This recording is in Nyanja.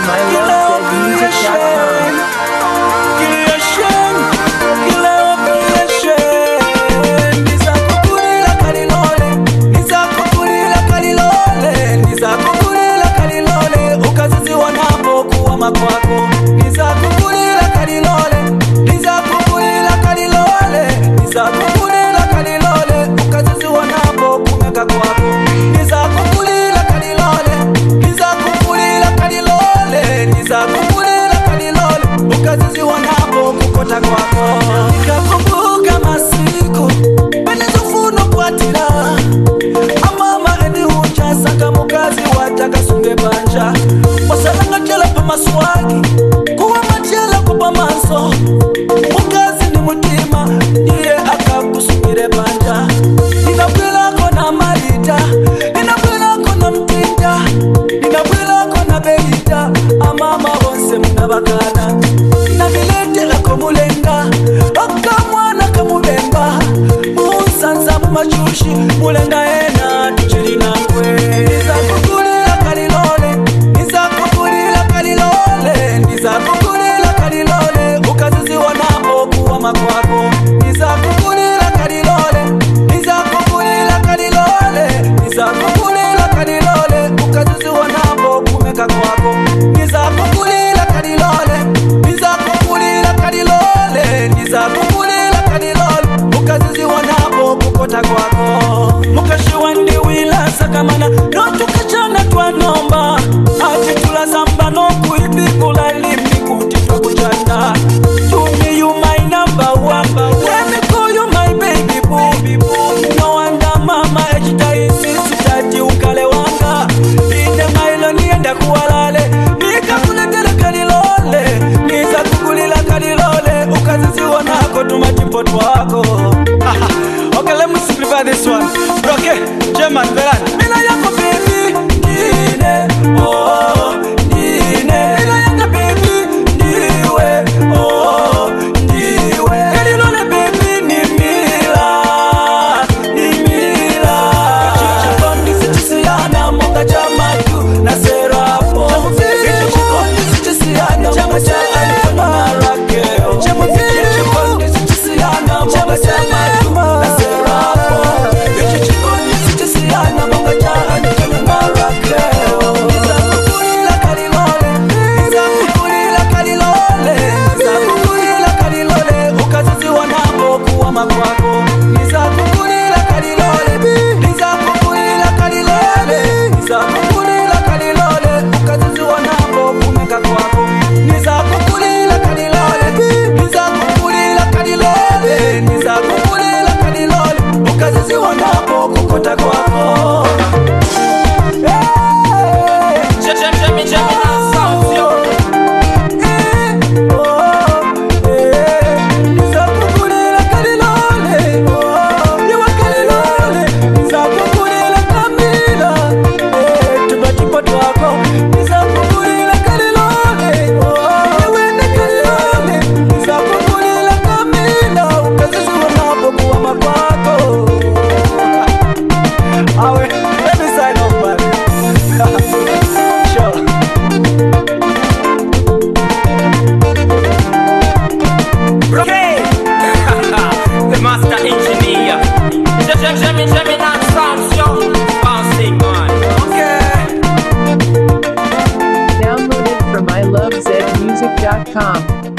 Nikakumbuka masiku penizofuna kuatira amama eni ucha sanga mukazi wataka sunge banja wasalanga jela pa maswagi kuwa majela kupa maso mukazi ni mutima niye akakusungire banja ninabwilako na marita ninabwilako na mtinda ninabwilako na beita amama wonse munabakana mulenga akamwana kamubemba musanza mumachushi mulenga ena tuchiri nakwe nizakukulila kalilole nizakukulila kalilole nizakukulila kalilole ukaziziwa napo kuwa makwako nizakukulila kalilole nizakukulila kalilole nizakukulila kalilole ukaziziwa napo kumeka kwako nizakukulila kalilole nizakukulila kalilole ukaziziwa napo kukota kwako mukashiwa ndiwila sakamana notukachana twanomba ati tulazamba nokuibikula limbi kuti twakuchanda tumi you my number one let me call you my baby boo no wonder mama ejitaisisi tati ukale wanga ine mailo nienda kuwalale nikakuletele kalilole nizakukulila kalilole ukaziziwa nako tumajimpo twako. Okay, let me simplify this one. Okay, German, Veran. Mina yako baby, nine, oh, nine. Mina yako baby, niwe, oh, niwe. Kalilole baby, ni mila. Chichikondi sichisiana, monga chamatu, na serapo. Chichikondi sichisiana, monga chamatu, na rakeo. Chichikondi sichisiana, monga chamatu, na serapo. Chichikondi sichisiana, monga chamatu, na rakeo. Nizakukulila kalilole, nizakukulila kalilole, nizakukulila kalilole, ukaziziwa napo kuwa makwako. Nizakukulila kalilole, nizakukulila kalilole, nizakukulila kalilole, ukaziziwa napo kumeka kwako. Nizakukulila kalilole, nizakukulila kalilole, nizakukulila kalilole, ukaziziwa napo kukota kwako. Downloaded from ilovezmusic.com.